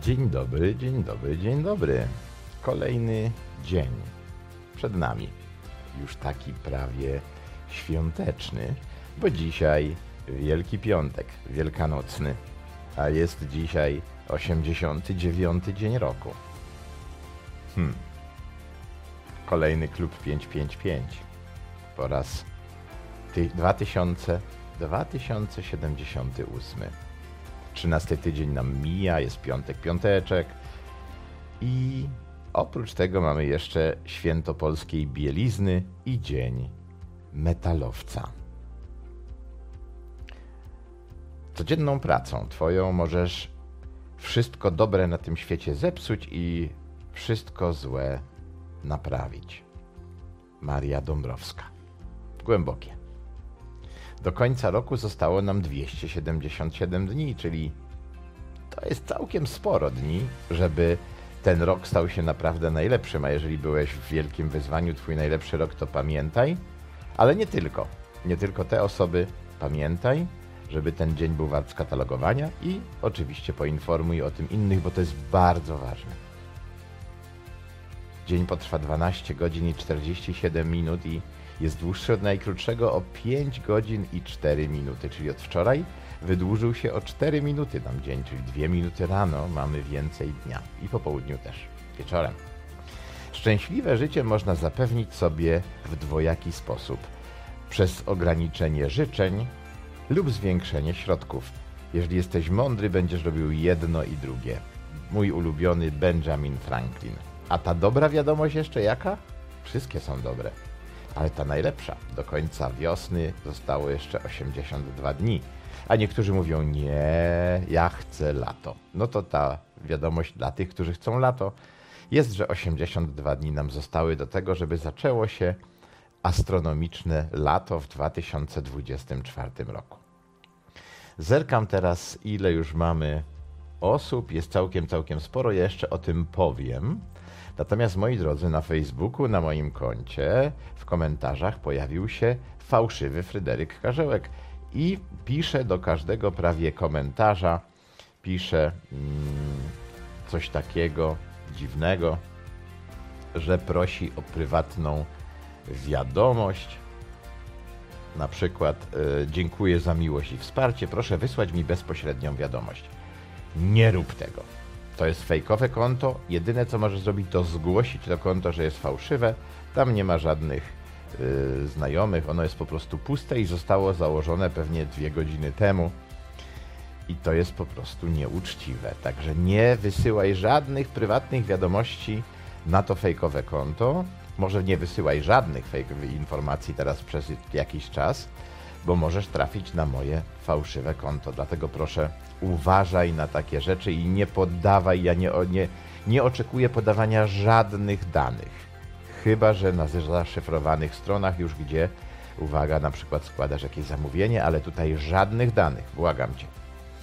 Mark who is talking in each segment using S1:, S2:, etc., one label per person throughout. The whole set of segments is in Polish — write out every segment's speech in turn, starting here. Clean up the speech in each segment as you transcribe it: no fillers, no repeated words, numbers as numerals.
S1: Dzień dobry, dzień dobry, dzień dobry. Kolejny dzień przed nami. Już taki prawie świąteczny, bo dzisiaj Wielki Piątek, Wielkanocny, a jest dzisiaj 89. dzień roku. Kolejny klub 555 po raz 2078. 13 tydzień nam mija, jest piątek, piąteczek i oprócz tego mamy jeszcze święto polskiej bielizny i dzień metalowca. Codzienną pracą twoją możesz wszystko dobre na tym świecie zepsuć i wszystko złe naprawić. Maria Dąbrowska. Głębokie. Do końca roku zostało nam 277 dni, czyli to jest całkiem sporo dni, żeby ten rok stał się naprawdę najlepszym, a jeżeli byłeś w wielkim wyzwaniu, twój najlepszy rok, to pamiętaj, ale nie tylko. Nie tylko te osoby, pamiętaj, żeby ten dzień był wart skatalogowania i oczywiście poinformuj o tym innych, bo to jest bardzo ważne. Dzień potrwa 12 godzin i 47 minut i jest dłuższy od najkrótszego o 5 godzin i 4 minuty, czyli od wczoraj wydłużył się o 4 minuty nam dzień, czyli 2 minuty rano mamy więcej dnia i po południu też, wieczorem. Szczęśliwe życie można zapewnić sobie w dwojaki sposób. Przez ograniczenie życzeń lub zwiększenie środków. Jeżeli jesteś mądry, będziesz robił jedno i drugie. Mój ulubiony Benjamin Franklin. A ta dobra wiadomość jeszcze jaka? Wszystkie są dobre. Ale ta najlepsza, do końca wiosny zostało jeszcze 82 dni. A niektórzy mówią, nie, ja chcę lato. No to ta wiadomość dla tych, którzy chcą lato, jest, że 82 dni nam zostały do tego, żeby zaczęło się astronomiczne lato w 2024 roku. Zerkam teraz, ile już mamy osób, jest całkiem sporo, ja jeszcze o tym powiem. Natomiast, moi drodzy, na Facebooku, na moim koncie, w komentarzach pojawił się fałszywy Fryderyk Karzełek i pisze do każdego prawie komentarza, pisze coś takiego dziwnego, że prosi o prywatną wiadomość. Na przykład dziękuję za miłość i wsparcie, proszę wysłać mi bezpośrednią wiadomość. Nie rób tego. To jest fejkowe konto, jedyne co możesz zrobić to zgłosić to konto, że jest fałszywe, tam nie ma żadnych znajomych, ono jest po prostu puste i zostało założone pewnie 2 godziny temu i to jest po prostu nieuczciwe, także nie wysyłaj żadnych prywatnych wiadomości na to fejkowe konto, może nie wysyłaj żadnych fejkowych informacji teraz przez jakiś czas, bo możesz trafić na moje fałszywe konto. Dlatego proszę, uważaj na takie rzeczy i nie poddawaj, ja nie oczekuję podawania żadnych danych. Chyba że na zaszyfrowanych stronach już, gdzie, uwaga, na przykład składasz jakieś zamówienie, ale tutaj żadnych danych, błagam cię.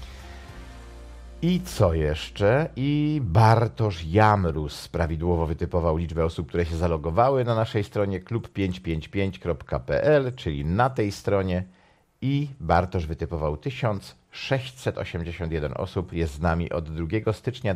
S1: I co jeszcze? I Bartosz Jamrus prawidłowo wytypował liczbę osób, które się zalogowały na naszej stronie klub555.pl, czyli na tej stronie. I Bartosz wytypował 1681 osób. Jest z nami od 2 stycznia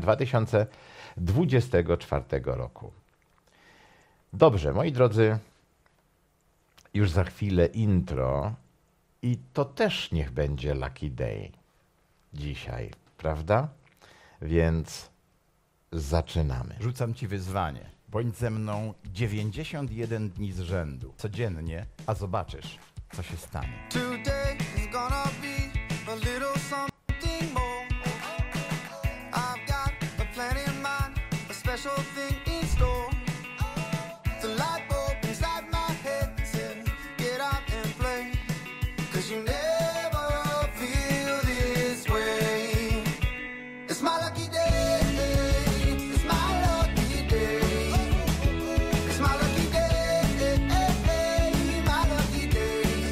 S1: 2024 roku. Dobrze, moi drodzy, już za chwilę intro i to też niech będzie Lucky Day dzisiaj. Prawda? Więc zaczynamy. Rzucam ci wyzwanie. Bądź ze mną 91 dni z rzędu. Codziennie, a zobaczysz, co się stanie. Today is gonna be a little something more. I've got a plan in mind, a special thing in store. The light bulb inside my head said, get out and play. 'Cause you never feel this way. It's my lucky day, it's my lucky day, it's my lucky day, my lucky day.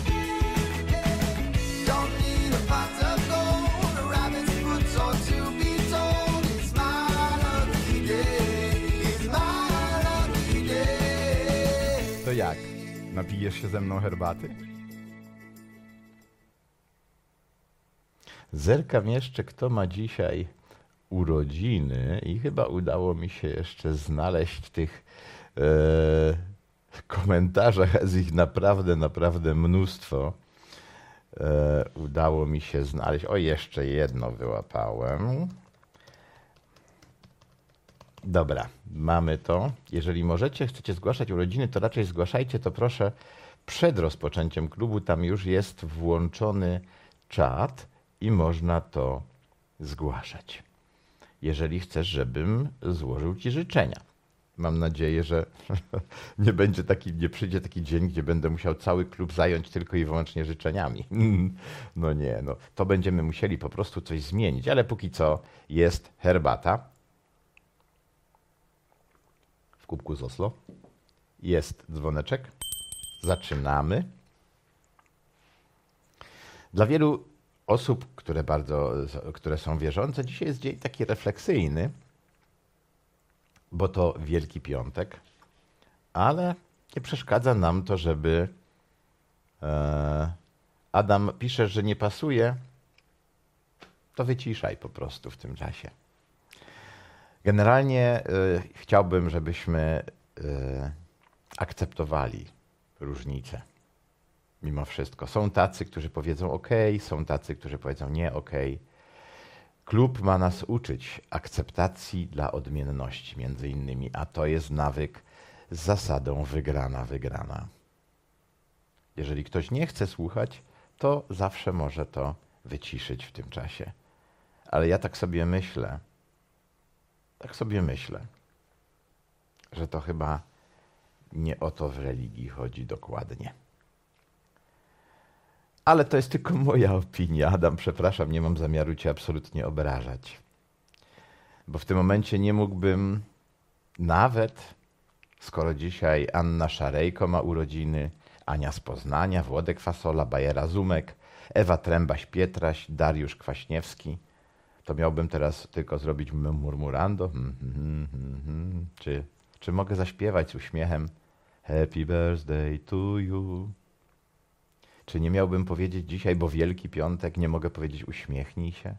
S1: Don't need a pot of gold, a rabbit's foot or to be told. It's my lucky day, it's my lucky day. To jak? Napijesz się ze mną herbaty? Zerkam jeszcze, kto ma dzisiaj urodziny i chyba udało mi się jeszcze znaleźć tych komentarzach, jest ich naprawdę, naprawdę mnóstwo. Udało mi się znaleźć. O, jeszcze jedno wyłapałem. Dobra, mamy to. Jeżeli chcecie zgłaszać urodziny, to raczej zgłaszajcie to proszę przed rozpoczęciem klubu. Tam już jest włączony czat i można to zgłaszać. Jeżeli chcesz, żebym złożył ci życzenia. Mam nadzieję, że nie przyjdzie taki dzień, gdzie będę musiał cały klub zająć tylko i wyłącznie życzeniami. No nie, no to będziemy musieli po prostu coś zmienić, ale póki co jest herbata w kubku z Oslo. Jest dzwoneczek. Zaczynamy. Dla wielu osób, które są wierzące, dzisiaj jest dzień taki refleksyjny, bo to Wielki Piątek, ale nie przeszkadza nam to, żeby Adam pisze, że nie pasuje, to wyciszaj po prostu w tym czasie. Generalnie chciałbym, żebyśmy akceptowali różnice. Mimo wszystko. Są tacy, którzy powiedzą OK, są tacy, którzy powiedzą nie OK. Klub ma nas uczyć akceptacji dla odmienności między innymi, a to jest nawyk z zasadą wygrana. Jeżeli ktoś nie chce słuchać, to zawsze może to wyciszyć w tym czasie. Ale ja tak sobie myślę, że to chyba nie o to w religii chodzi dokładnie. Ale to jest tylko moja opinia. Adam, przepraszam, nie mam zamiaru cię absolutnie obrażać. Bo w tym momencie nie mógłbym nawet, skoro dzisiaj Anna Szarejko ma urodziny, Ania z Poznania, Włodek Fasola, Bajera Zumek, Ewa Trębaś-Pietraś, Dariusz Kwaśniewski, to miałbym teraz tylko zrobić murmurando. Czy mogę zaśpiewać z uśmiechem Happy birthday to you? Czy nie miałbym powiedzieć dzisiaj, bo Wielki Piątek, nie mogę powiedzieć uśmiechnij się?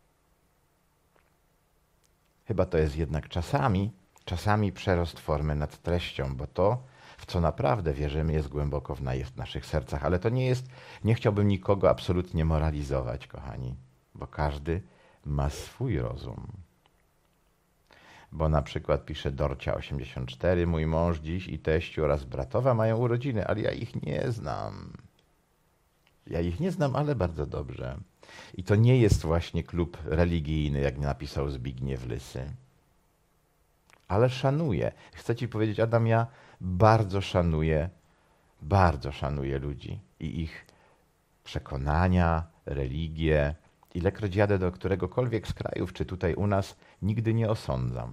S1: Chyba to jest jednak czasami przerost formy nad treścią, bo to, w co naprawdę wierzymy, jest głęboko w naszych sercach. Ale to nie chciałbym nikogo absolutnie moralizować, kochani, bo każdy ma swój rozum. Bo na przykład pisze Dorcia84, mój mąż dziś i teściu oraz bratowa mają urodziny, ale ja ich nie znam. Ale bardzo dobrze. I to nie jest właśnie klub religijny, jak napisał Zbigniew Lysy. Ale szanuję. Chcę ci powiedzieć, Adam, ja bardzo szanuję ludzi i ich przekonania, religię. Ilekroć jadę do któregokolwiek z krajów, czy tutaj u nas, nigdy nie osądzam.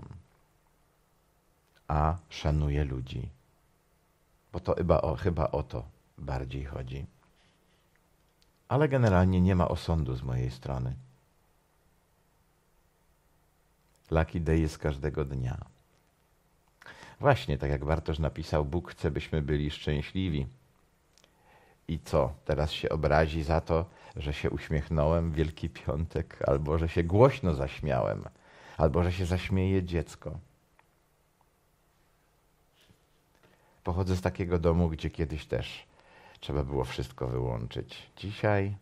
S1: A szanuję ludzi. Bo to chyba o to bardziej chodzi. Ale generalnie nie ma osądu z mojej strony. Lucky day jest każdego dnia. Właśnie, tak jak Bartosz napisał, Bóg chce, byśmy byli szczęśliwi. I co? Teraz się obrazi za to, że się uśmiechnąłem w Wielki Piątek, albo że się głośno zaśmiałem, albo że się zaśmieje dziecko. Pochodzę z takiego domu, gdzie kiedyś też trzeba było wszystko wyłączyć. Dzisiaj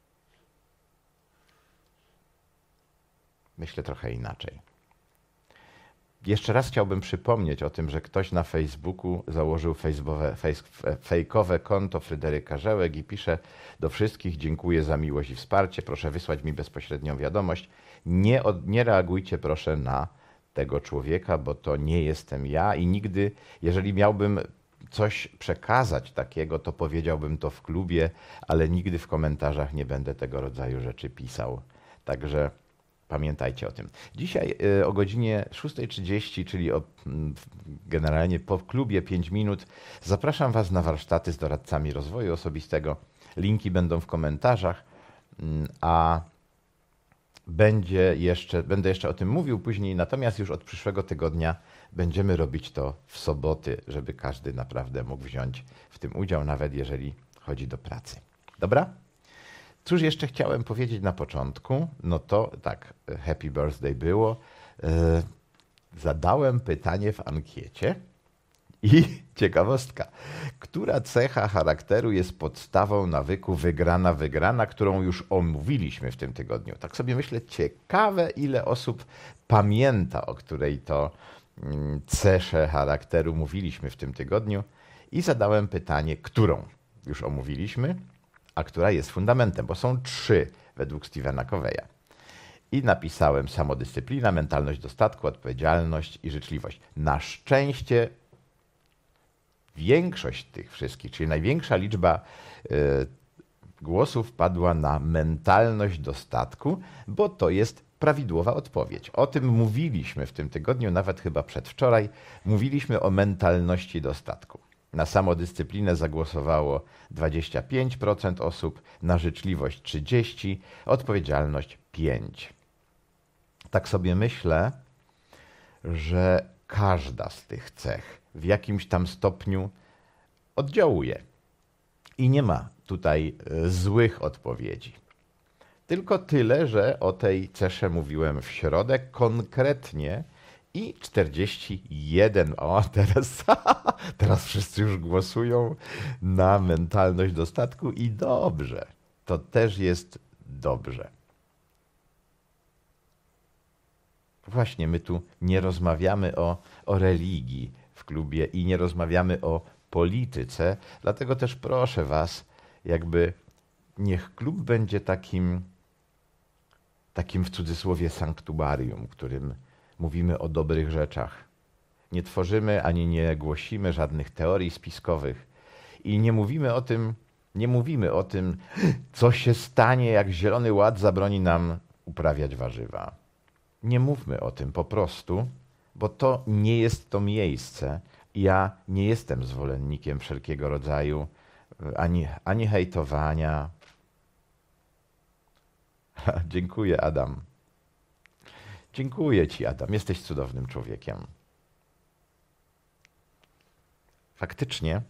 S1: myślę trochę inaczej. Jeszcze raz chciałbym przypomnieć o tym, że ktoś na Facebooku założył fejkowe konto Fryderyka Żełek i pisze do wszystkich: dziękuję za miłość i wsparcie, proszę wysłać mi bezpośrednią wiadomość. Nie reagujcie proszę na tego człowieka, bo to nie jestem ja i nigdy, jeżeli miałbym coś przekazać takiego, to powiedziałbym to w klubie, ale nigdy w komentarzach nie będę tego rodzaju rzeczy pisał. Także pamiętajcie o tym. Dzisiaj o godzinie 6:30, czyli generalnie po klubie 5 minut, zapraszam Was na warsztaty z doradcami rozwoju osobistego. Linki będą w komentarzach, a będę jeszcze o tym mówił później, natomiast już od przyszłego tygodnia będziemy robić to w soboty, żeby każdy naprawdę mógł wziąć w tym udział, nawet jeżeli chodzi do pracy. Dobra? Cóż jeszcze chciałem powiedzieć na początku? No to tak, happy birthday było. Zadałem pytanie w ankiecie i ciekawostka. Która cecha charakteru jest podstawą nawyku wygrana, którą już omówiliśmy w tym tygodniu? Tak sobie myślę, ciekawe ile osób pamięta, o której to cesze charakteru mówiliśmy w tym tygodniu i zadałem pytanie, którą już omówiliśmy, a która jest fundamentem, bo są 3 według Stephena Coveya. I napisałem samodyscyplina, mentalność dostatku, odpowiedzialność i życzliwość. Na szczęście większość tych wszystkich, czyli największa liczba głosów padła na mentalność dostatku, bo to jest prawidłowa odpowiedź. O tym mówiliśmy w tym tygodniu, nawet chyba przedwczoraj. Mówiliśmy o mentalności dostatku. Na samodyscyplinę zagłosowało 25% osób, na życzliwość 30%, odpowiedzialność 5%. Tak sobie myślę, że każda z tych cech w jakimś tam stopniu oddziałuje. I nie ma tutaj złych odpowiedzi. Tylko tyle, że o tej cesze mówiłem w środę konkretnie i 41. O, teraz wszyscy już głosują na mentalność dostatku i dobrze. To też jest dobrze. Właśnie, my tu nie rozmawiamy o religii w klubie i nie rozmawiamy o polityce, dlatego też proszę was, jakby niech klub będzie takim w cudzysłowie sanktuarium, którym mówimy o dobrych rzeczach. Nie tworzymy ani nie głosimy żadnych teorii spiskowych i nie mówimy o tym, co się stanie, jak Zielony Ład zabroni nam uprawiać warzywa. Nie mówmy o tym po prostu, bo to nie jest to miejsce. Ja nie jestem zwolennikiem wszelkiego rodzaju ani hejtowania. Dziękuję, Adam. Dziękuję ci, Adam. Jesteś cudownym człowiekiem. Faktycznie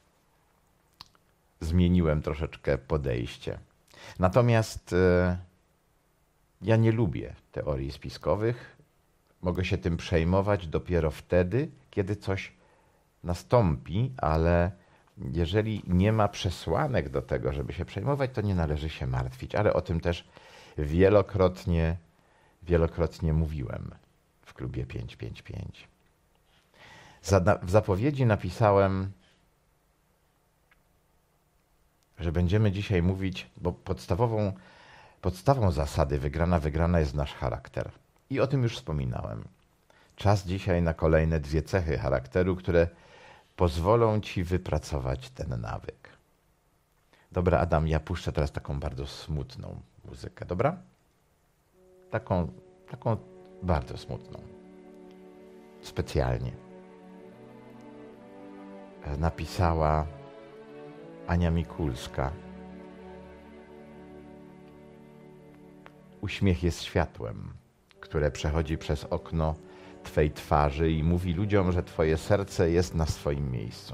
S1: zmieniłem troszeczkę podejście. Natomiast ja nie lubię teorii spiskowych. Mogę się tym przejmować dopiero wtedy, kiedy coś nastąpi, ale jeżeli nie ma przesłanek do tego, żeby się przejmować, to nie należy się martwić. Ale o tym też wielokrotnie mówiłem w klubie 555. W zapowiedzi napisałem, że będziemy dzisiaj mówić, bo podstawą zasady wygrana jest nasz charakter. I o tym już wspominałem. Czas dzisiaj na kolejne 2 cechy charakteru, które pozwolą ci wypracować ten nawyk. Dobra, Adam, ja puszczę teraz taką bardzo smutną muzykę, dobra? Taką bardzo smutną. Specjalnie. Napisała Ania Mikulska. Uśmiech jest światłem, które przechodzi przez okno twej twarzy i mówi ludziom, że twoje serce jest na swoim miejscu.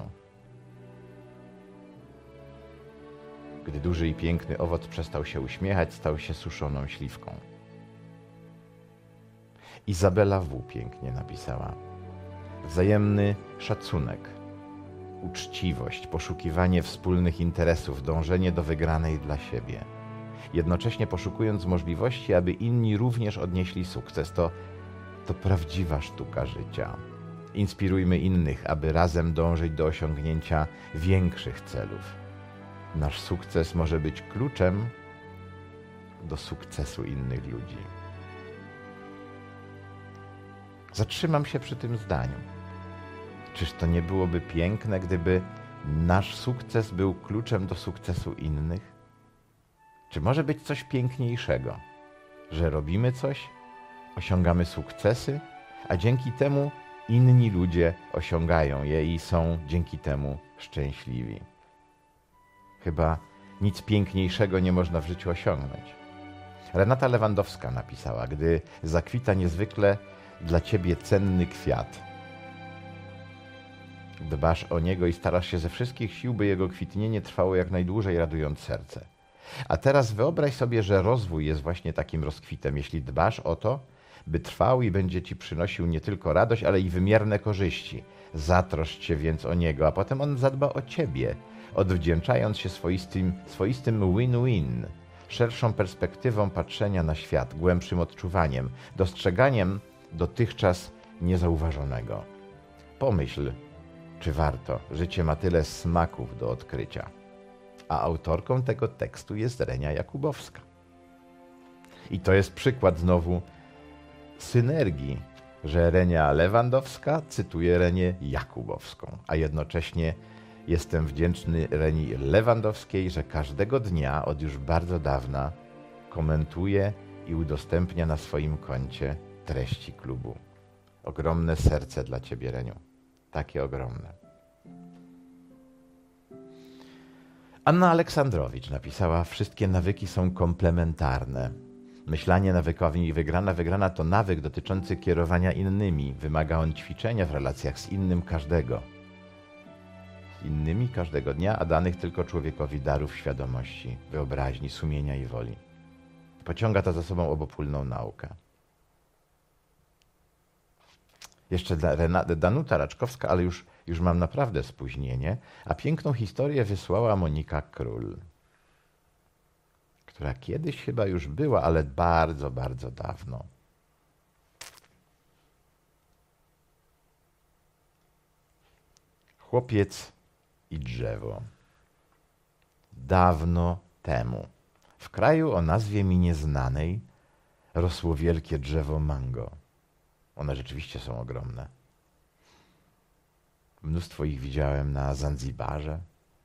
S1: Gdy duży i piękny owoc przestał się uśmiechać, stał się suszoną śliwką. Izabela W. pięknie napisała. Wzajemny szacunek, uczciwość, poszukiwanie wspólnych interesów, dążenie do wygranej dla siebie. Jednocześnie poszukując możliwości, aby inni również odnieśli sukces. To prawdziwa sztuka życia. Inspirujmy innych, aby razem dążyć do osiągnięcia większych celów. Nasz sukces może być kluczem do sukcesu innych ludzi. Zatrzymam się przy tym zdaniu. Czyż to nie byłoby piękne, gdyby nasz sukces był kluczem do sukcesu innych? Czy może być coś piękniejszego, że robimy coś, osiągamy sukcesy, a dzięki temu inni ludzie osiągają je i są dzięki temu szczęśliwi? Chyba nic piękniejszego nie można w życiu osiągnąć. Renata Lewandowska napisała, gdy zakwita niezwykle dla ciebie cenny kwiat, dbasz o niego i starasz się ze wszystkich sił, by jego kwitnienie trwało jak najdłużej, radując serce. A teraz wyobraź sobie, że rozwój jest właśnie takim rozkwitem. Jeśli dbasz o to, by trwał i będzie ci przynosił nie tylko radość, ale i wymierne korzyści. Zatroszcz się więc o niego, a potem on zadba o ciebie, odwdzięczając się swoistym win-win, szerszą perspektywą patrzenia na świat, głębszym odczuwaniem, dostrzeganiem dotychczas niezauważonego. Pomyśl, czy warto. Życie ma tyle smaków do odkrycia. A autorką tego tekstu jest Renia Jakubowska. I to jest przykład znowu synergii, że Renia Lewandowska cytuje Renię Jakubowską, a jednocześnie jestem wdzięczny Reni Lewandowskiej, że każdego dnia od już bardzo dawna komentuje i udostępnia na swoim koncie treści klubu. Ogromne serce dla ciebie, Reniu. Takie ogromne. Anna Aleksandrowicz napisała: wszystkie nawyki są komplementarne. Myślanie nawykowi i wygrana to nawyk dotyczący kierowania innymi. Wymaga on ćwiczenia w relacjach z innymi każdego dnia, a danych tylko człowiekowi darów świadomości, wyobraźni, sumienia i woli. Pociąga to za sobą obopólną naukę. Jeszcze Danuta Raczkowska, ale już mam naprawdę spóźnienie, a piękną historię wysłała Monika Król, która kiedyś chyba już była, ale bardzo, bardzo dawno. Chłopiec i drzewo. Dawno temu, w kraju o nazwie mi nieznanej, rosło wielkie drzewo mango. One rzeczywiście są ogromne. Mnóstwo ich widziałem na Zanzibarze.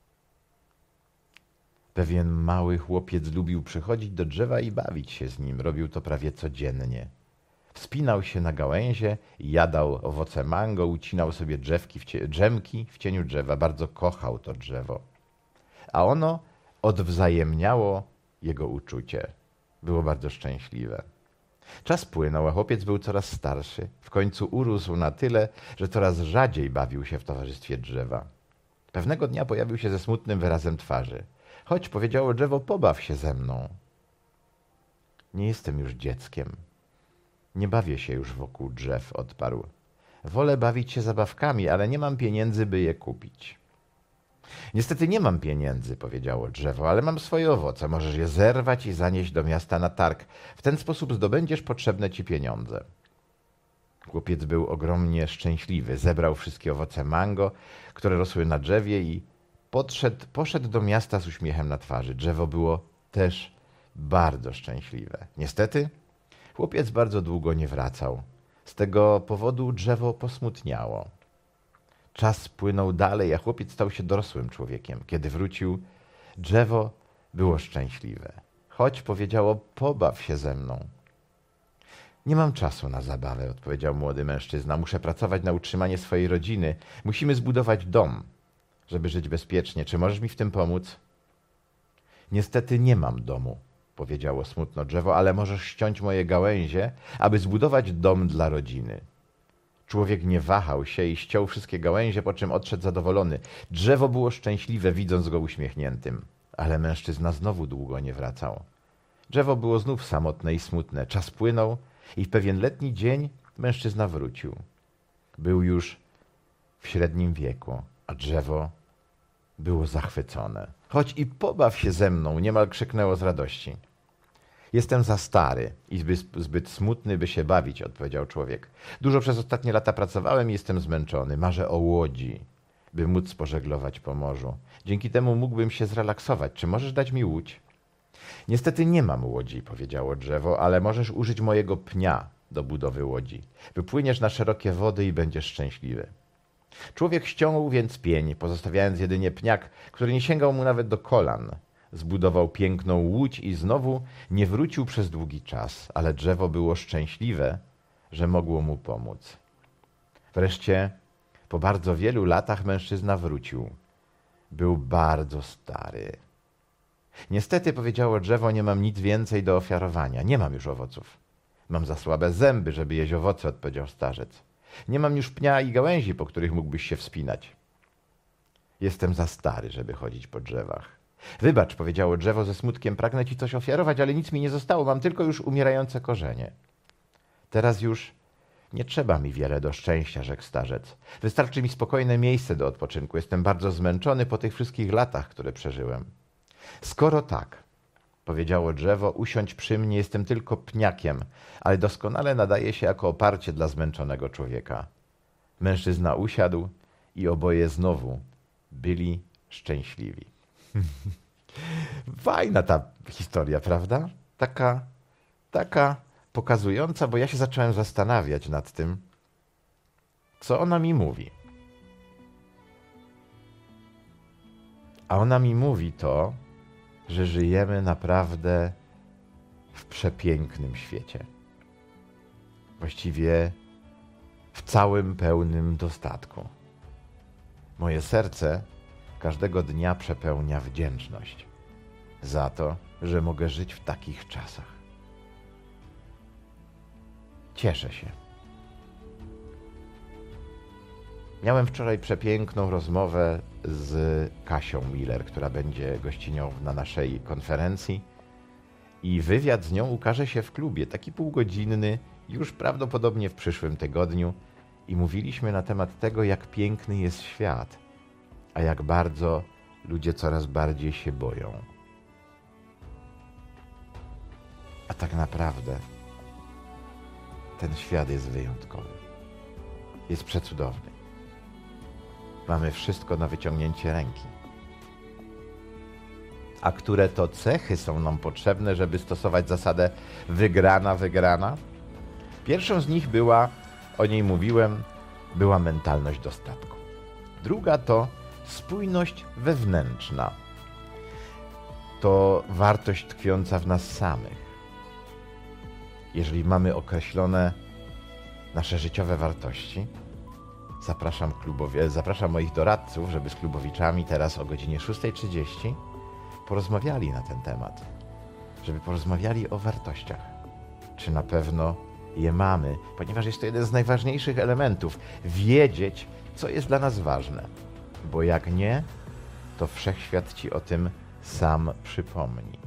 S1: Pewien mały chłopiec lubił przychodzić do drzewa i bawić się z nim. Robił to prawie codziennie. Wspinał się na gałęzie, jadał owoce mango, ucinał sobie drzemki w cieniu drzewa. Bardzo kochał to drzewo. A ono odwzajemniało jego uczucie. Było bardzo szczęśliwe. Czas płynął, a chłopiec był coraz starszy. W końcu urósł na tyle, że coraz rzadziej bawił się w towarzystwie drzewa. Pewnego dnia pojawił się ze smutnym wyrazem twarzy. Chodź, powiedziało drzewo, pobaw się ze mną. Nie jestem już dzieckiem. Nie bawię się już wokół drzew, odparł. Wolę bawić się zabawkami, ale nie mam pieniędzy, by je kupić. Niestety nie mam pieniędzy, powiedziało drzewo, ale mam swoje owoce. Możesz je zerwać i zanieść do miasta na targ. W ten sposób zdobędziesz potrzebne ci pieniądze. Chłopiec był ogromnie szczęśliwy. Zebrał wszystkie owoce mango, które rosły na drzewie i poszedł do miasta z uśmiechem na twarzy. Drzewo było też bardzo szczęśliwe. Niestety chłopiec bardzo długo nie wracał. Z tego powodu drzewo posmutniało. Czas płynął dalej, a chłopiec stał się dorosłym człowiekiem. Kiedy wrócił, drzewo było szczęśliwe. Chodź, powiedziało, pobaw się ze mną. Nie mam czasu na zabawę, odpowiedział młody mężczyzna. Muszę pracować na utrzymanie swojej rodziny. Musimy zbudować dom, żeby żyć bezpiecznie. Czy możesz mi w tym pomóc? Niestety nie mam domu, powiedziało smutno drzewo, ale możesz ściąć moje gałęzie, aby zbudować dom dla rodziny. Człowiek nie wahał się i ściął wszystkie gałęzie, po czym odszedł zadowolony. Drzewo było szczęśliwe, widząc go uśmiechniętym, ale mężczyzna znowu długo nie wracał. Drzewo było znów samotne i smutne. Czas płynął i w pewien letni dzień mężczyzna wrócił. Był już w średnim wieku, a drzewo było zachwycone. Chodź i pobaw się ze mną, niemal krzyknęło z radości. Jestem za stary i zbyt smutny, by się bawić, odpowiedział człowiek. Dużo przez ostatnie lata pracowałem i jestem zmęczony. Marzę o łodzi, by móc pożeglować po morzu. Dzięki temu mógłbym się zrelaksować. Czy możesz dać mi łódź? Niestety nie mam łodzi, powiedziało drzewo, ale możesz użyć mojego pnia do budowy łodzi. Wypłyniesz na szerokie wody i będziesz szczęśliwy. Człowiek ściągnął więc pień, pozostawiając jedynie pniak, który nie sięgał mu nawet do kolan. Zbudował piękną łódź i znowu nie wrócił przez długi czas, ale drzewo było szczęśliwe, że mogło mu pomóc. Wreszcie, po bardzo wielu latach mężczyzna wrócił. Był bardzo stary. Niestety, powiedziało drzewo, nie mam nic więcej do ofiarowania. Nie mam już owoców. Mam za słabe zęby, żeby jeść owoce, odpowiedział starzec. Nie mam już pnia i gałęzi, po których mógłbyś się wspinać. Jestem za stary, żeby chodzić po drzewach. Wybacz, powiedziało drzewo ze smutkiem, pragnę ci coś ofiarować, ale nic mi nie zostało, mam tylko już umierające korzenie. Teraz już nie trzeba mi wiele do szczęścia, rzekł starzec. Wystarczy mi spokojne miejsce do odpoczynku. Jestem bardzo zmęczony po tych wszystkich latach, które przeżyłem. Skoro tak, powiedziało drzewo, usiądź przy mnie, jestem tylko pniakiem, ale doskonale nadaje się jako oparcie dla zmęczonego człowieka. Mężczyzna usiadł i oboje znowu byli szczęśliwi. Fajna ta historia, prawda? Taka pokazująca, bo ja się zacząłem zastanawiać nad tym, co ona mi mówi. A ona mi mówi to, że żyjemy naprawdę w przepięknym świecie. Właściwie w całym pełnym dostatku. Moje serce każdego dnia przepełnia wdzięczność za to, że mogę żyć w takich czasach. Cieszę się. Miałem wczoraj przepiękną rozmowę z Kasią Miller, która będzie gościnią na naszej konferencji i wywiad z nią ukaże się w klubie, taki półgodzinny, już prawdopodobnie w przyszłym tygodniu i mówiliśmy na temat tego, jak piękny jest świat, a jak bardzo ludzie coraz bardziej się boją. A tak naprawdę ten świat jest wyjątkowy. Jest przecudowny. Mamy wszystko na wyciągnięcie ręki. A które to cechy są nam potrzebne, żeby stosować zasadę wygrana? Pierwszą z nich była, o niej mówiłem, była mentalność dostatku. Druga to spójność wewnętrzna. To wartość tkwiąca w nas samych. Jeżeli mamy określone nasze życiowe wartości, zapraszam moich doradców, żeby z klubowiczami teraz o godzinie 6:30 porozmawiali na ten temat. Żeby porozmawiali o wartościach. Czy na pewno je mamy, ponieważ jest to jeden z najważniejszych elementów. Wiedzieć, co jest dla nas ważne. Bo jak nie, to wszechświat ci o tym sam przypomni.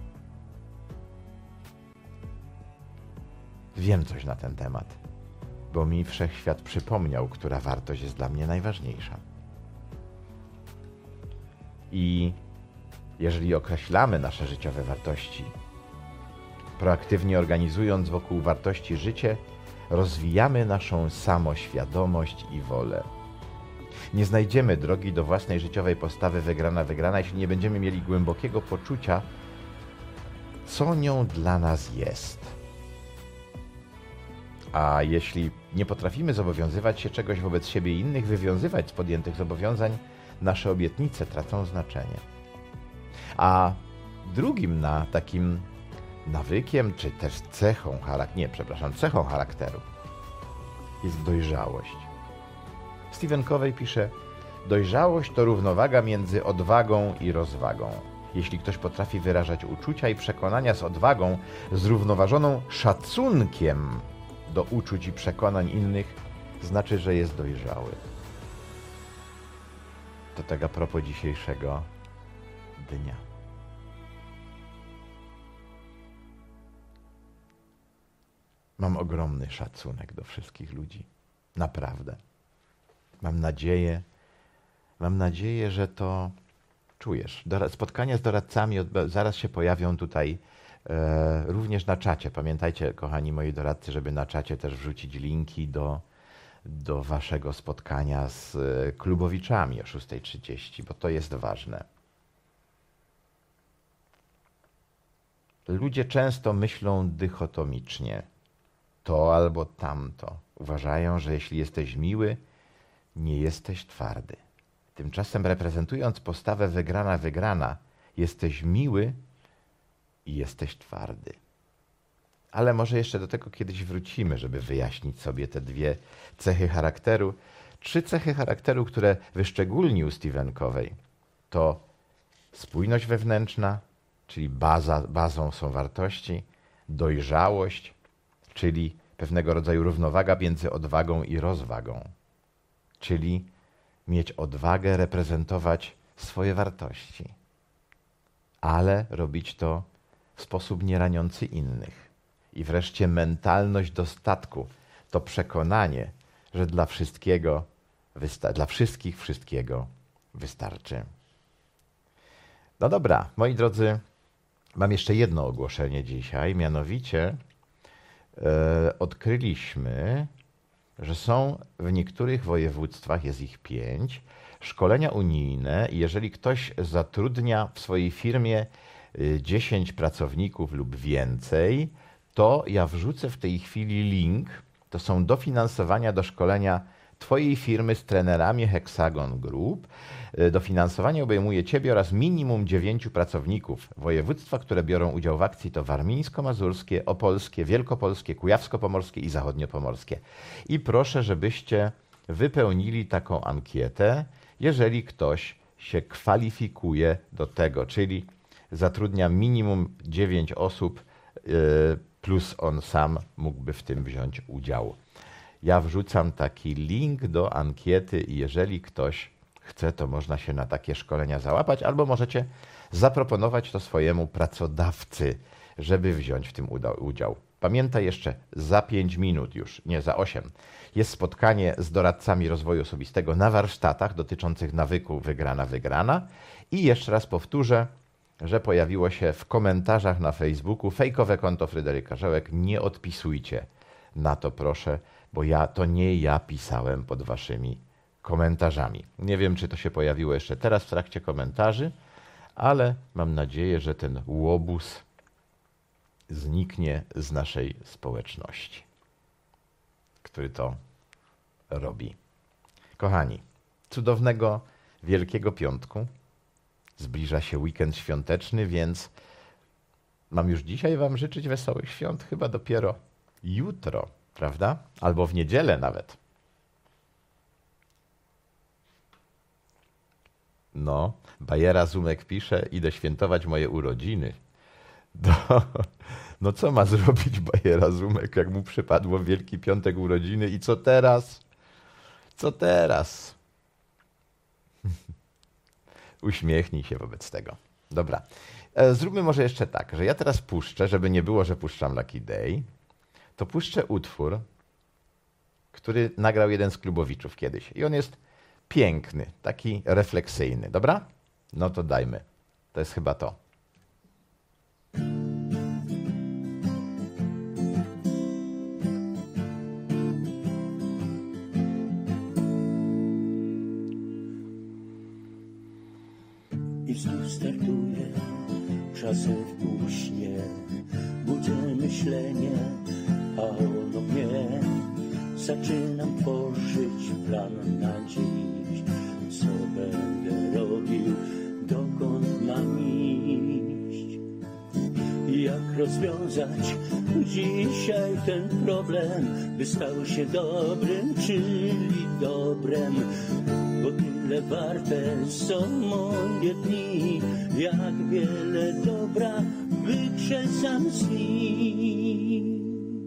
S1: Wiem coś na ten temat, bo mi wszechświat przypomniał, która wartość jest dla mnie najważniejsza. I jeżeli określamy nasze życiowe wartości, proaktywnie organizując wokół wartości życie, rozwijamy naszą samoświadomość i wolę. Nie znajdziemy drogi do własnej życiowej postawy wygrana, jeśli nie będziemy mieli głębokiego poczucia, co nią dla nas jest. A jeśli nie potrafimy zobowiązywać się czegoś wobec siebie i innych, wywiązywać z podjętych zobowiązań, nasze obietnice tracą znaczenie. A drugim takim nawykiem, czy też cechą charakteru jest dojrzałość. Stephen Covey pisze, dojrzałość to równowaga między odwagą i rozwagą. Jeśli ktoś potrafi wyrażać uczucia i przekonania z odwagą, zrównoważoną szacunkiem do uczuć i przekonań innych, znaczy, że jest dojrzały. To tak a propos dzisiejszego dnia. Mam ogromny szacunek do wszystkich ludzi. Naprawdę. Mam nadzieję, że to czujesz. Spotkania z doradcami zaraz się pojawią tutaj również na czacie. Pamiętajcie, kochani moi doradcy, żeby na czacie też wrzucić linki do waszego spotkania z klubowiczami o 6:30, bo to jest ważne. Ludzie często myślą dychotomicznie. To albo tamto. Uważają, że jeśli jesteś miły, nie jesteś twardy. Tymczasem reprezentując postawę wygrana, jesteś miły i jesteś twardy. Ale może jeszcze do tego kiedyś wrócimy, żeby wyjaśnić sobie te dwie cechy charakteru. 3 cechy charakteru, które wyszczególnił Stephen Covey, to spójność wewnętrzna, czyli bazą są wartości, dojrzałość, czyli pewnego rodzaju równowaga między odwagą i rozwagą, czyli mieć odwagę reprezentować swoje wartości. ale robić to w sposób nie raniący innych. I wreszcie mentalność dostatku, to przekonanie, że dla wszystkich wszystkiego wystarczy. No dobra, moi drodzy, mam jeszcze jedno ogłoszenie dzisiaj, mianowicie odkryliśmy, że są w niektórych województwach, jest ich 5, szkolenia unijne i jeżeli ktoś zatrudnia w swojej firmie 10 pracowników lub więcej, to ja wrzucę w tej chwili link, to są dofinansowania do szkolenia Twojej firmy z trenerami Hexagon Group. Dofinansowanie obejmuje Ciebie oraz minimum 9 pracowników. Województwa, które biorą udział w akcji to warmińsko-mazurskie, opolskie, wielkopolskie, kujawsko-pomorskie i zachodniopomorskie. I proszę, żebyście wypełnili taką ankietę, jeżeli ktoś się kwalifikuje do tego, czyli zatrudnia minimum 9 osób, plus on sam mógłby w tym wziąć udział. Ja wrzucam taki link do ankiety i jeżeli ktoś chce, to można się na takie szkolenia załapać, albo możecie zaproponować to swojemu pracodawcy, żeby wziąć w tym udział. Pamiętaj jeszcze, za 5 minut już, nie za 8, jest spotkanie z doradcami rozwoju osobistego na warsztatach dotyczących nawyku wygrana. I jeszcze raz powtórzę, że pojawiło się w komentarzach na Facebooku fejkowe konto Fryderyk Karzełek. Nie odpisujcie na to, proszę, bo to nie ja pisałem pod waszymi komentarzami. Nie wiem, czy to się pojawiło jeszcze teraz w trakcie komentarzy, ale mam nadzieję, że ten łobuz zniknie z naszej społeczności, który to robi. Kochani, cudownego Wielkiego Piątku. Zbliża się weekend świąteczny, więc mam już dzisiaj wam życzyć wesołych świąt, chyba dopiero jutro, prawda? Albo w niedzielę nawet. No, Bajera Zumek pisze, idę świętować moje urodziny. No co ma zrobić Bajera Zumek, jak mu przypadło Wielki Piątek urodziny i co teraz? Co teraz? Uśmiechnij się wobec tego. Dobra, zróbmy może jeszcze tak, że ja teraz puszczę, żeby nie było, że puszczam Lucky Day, to puszczę utwór, który nagrał jeden z klubowiczów kiedyś. I on jest piękny, taki refleksyjny. Dobra? No to dajmy. To jest chyba to.
S2: I znów startuję, czasem w półśnie, budzę myślenie, a ono mnie. Zaczynam tworzyć plan na dziś, co będę robił, dokąd mam iść. I jak rozwiązać dzisiaj ten problem, by stał się dobrym, czyli dobrem. Bo tyle warte są moje dni, jak wiele dobra wykrzesam z nich.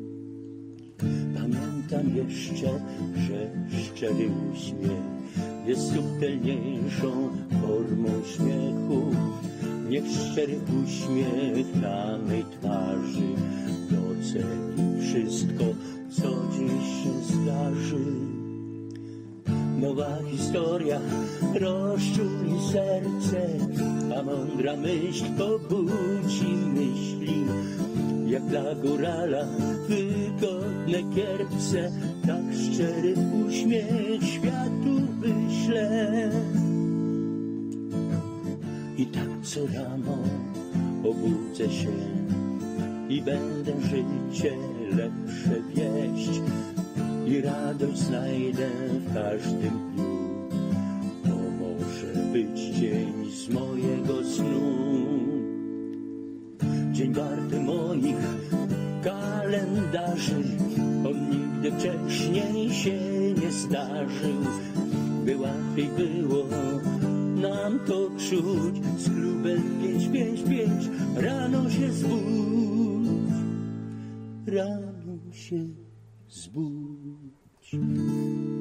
S2: Pamiętam jeszcze, że szczery uśmiech jest subtelniejszą formą śmiechu. Niech szczery uśmiech na mej twarzy doceni wszystko, co dziś się zdarzy. Nowa historia rozczuli serce, a mądra myśl pobudzi myśli. Jak dla górala wygodne kierpce, tak szczery uśmiech światu wyślę. I tak co rano obudzę się i będę życie lepsze wieść. I radość znajdę w każdym dniu. To może być dzień z mojego snu. Dzień warty moich kalendarzy. On nigdy wcześniej się nie zdarzył. By łatwiej było nam to czuć. Z klubem 555 rano się zbudź. Rano się zbudź.